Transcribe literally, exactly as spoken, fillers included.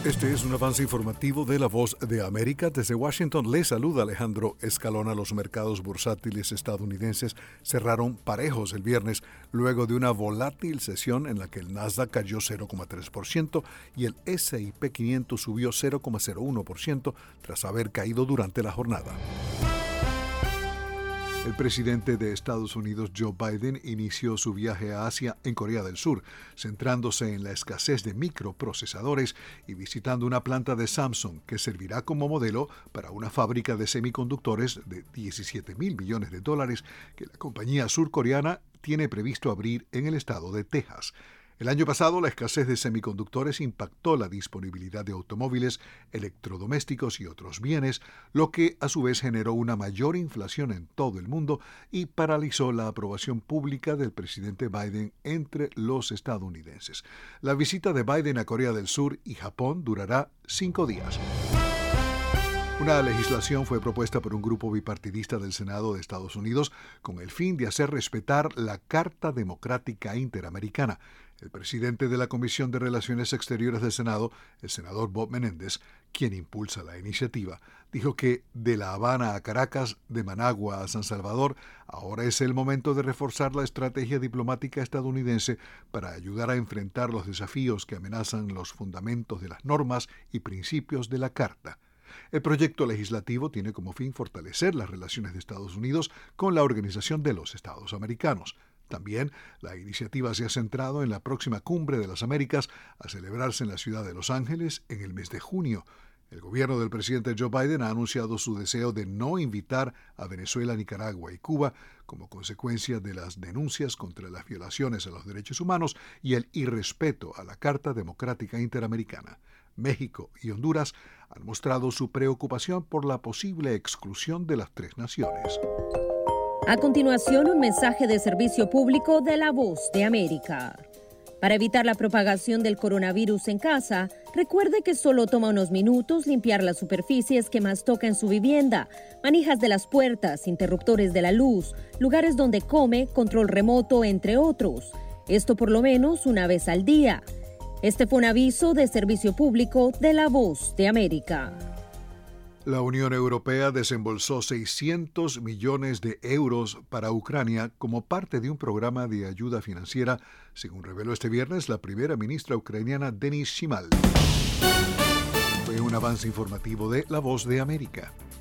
Este es un avance informativo de La Voz de América. Desde Washington le saluda Alejandro Escalona. Los mercados bursátiles estadounidenses cerraron parejos el viernes luego de una volátil sesión en la que el Nasdaq cayó cero coma tres por ciento y el ese y pe quinientos subió cero coma cero uno por ciento tras haber caído durante la jornada. El presidente de Estados Unidos, Joe Biden, inició su viaje a Asia en Corea del Sur, centrándose en la escasez de microprocesadores y visitando una planta de Samsung que servirá como modelo para una fábrica de semiconductores de diecisiete mil millones de dólares que la compañía surcoreana tiene previsto abrir en el estado de Texas. El año pasado, la escasez de semiconductores impactó la disponibilidad de automóviles, electrodomésticos y otros bienes, lo que a su vez generó una mayor inflación en todo el mundo y paralizó la aprobación pública del presidente Biden entre los estadounidenses. La visita de Biden a Corea del Sur y Japón durará cinco días. Una legislación fue propuesta por un grupo bipartidista del Senado de Estados Unidos con el fin de hacer respetar la Carta Democrática Interamericana. El presidente de la Comisión de Relaciones Exteriores del Senado, el senador Bob Menéndez, quien impulsa la iniciativa, dijo que de La Habana a Caracas, de Managua a San Salvador, ahora es el momento de reforzar la estrategia diplomática estadounidense para ayudar a enfrentar los desafíos que amenazan los fundamentos de las normas y principios de la Carta. El proyecto legislativo tiene como fin fortalecer las relaciones de Estados Unidos con la Organización de los Estados Americanos. También, la iniciativa se ha centrado en la próxima Cumbre de las Américas a celebrarse en la ciudad de Los Ángeles en el mes de junio. El gobierno del presidente Joe Biden ha anunciado su deseo de no invitar a Venezuela, Nicaragua y Cuba como consecuencia de las denuncias contra las violaciones a los derechos humanos y el irrespeto a la Carta Democrática Interamericana. México y Honduras han mostrado su preocupación por la posible exclusión de las tres naciones. A continuación, un mensaje de servicio público de La Voz de América. Para evitar la propagación del coronavirus en casa, recuerde que solo toma unos minutos limpiar las superficies que más toca en su vivienda, manijas de las puertas, interruptores de la luz, lugares donde come, control remoto, entre otros. Esto por lo menos una vez al día. Este fue un aviso de servicio público de La Voz de América. La Unión Europea desembolsó seiscientos millones de euros para Ucrania como parte de un programa de ayuda financiera, según reveló este viernes la primera ministra ucraniana Denys Shmyhal. Fue un avance informativo de La Voz de América.